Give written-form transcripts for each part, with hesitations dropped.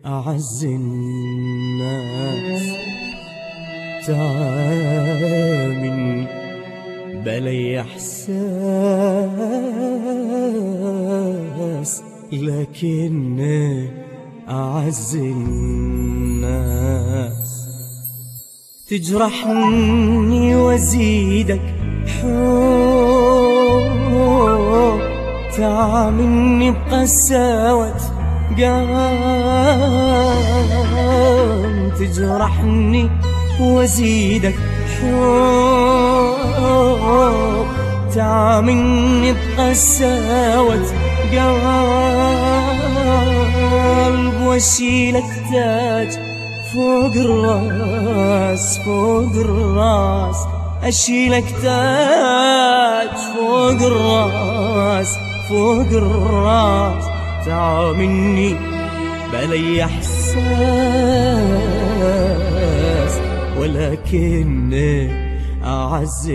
أعز الناس تعامل بلي إحساس، لكن أعز الناس تجرحني وزيدك حب، تعاملني بقساوة قام، تجرحني وزيدك حب، تعاملني بقساوة قلب، واشيلك تاج فوق الراس فوق الراس، اشيلك تاج فوق الراس فوق الراس، تعاملني بلي احساس، ولكن أعز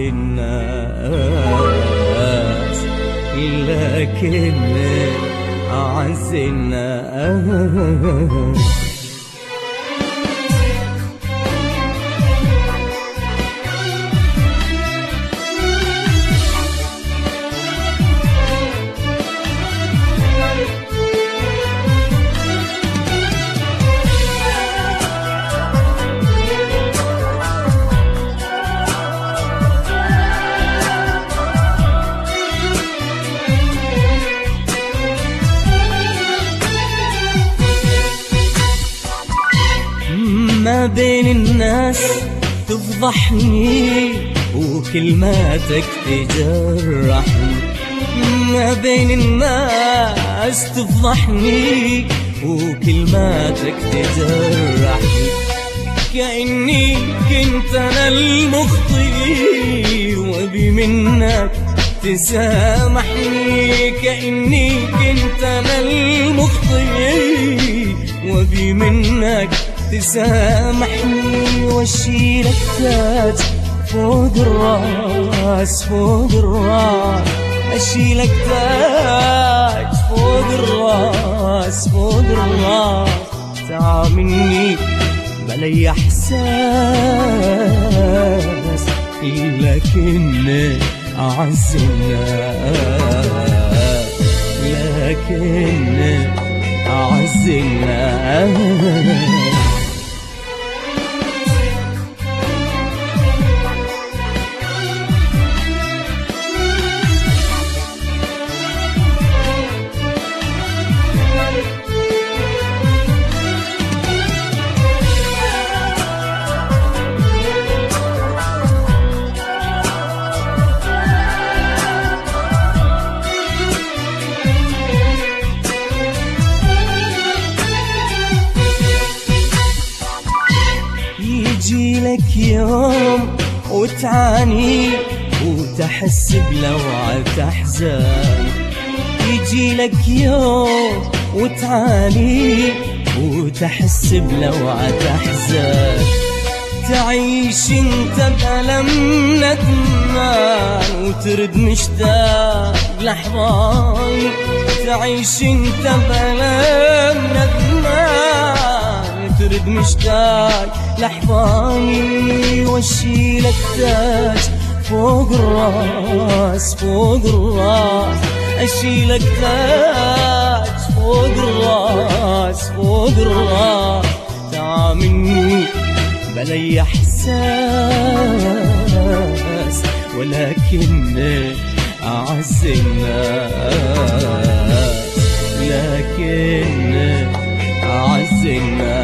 الناس، لكن أعز الناس. ما بين الناس تفضحني وكلماتك تجرحني، ما بين الناس تفضحني وكلماتك تجرحني، كأني كنت أنا المخطئ وأبي منك تسامحني، كأني كنت أنا المخطئ وأبي منك تسامحني، واشيلك تاج فوق الراس فوق الراس، اشيلك تاج فوق الراس فوق الراس، تعاملني بلي احساس، لكن أعز الناس، لكن أعز الناس. يجيلك يوم وتعاني وتحس بلوعة أحزان، يجيلك يوم وتعاني وتحس بلوعة أحزان، تعيش انت بألم ندمان وترد مشتاق لحظاني، تعيش انت بألم ندمان ترد مشتاق لحظاني، واشيلك تاج فوق الراس فوق الراس، اشيلك تاج فوق الراس فوق الراس، تعاملني بلي احساس، ولكن أعز الناس، لكن أعز الناس.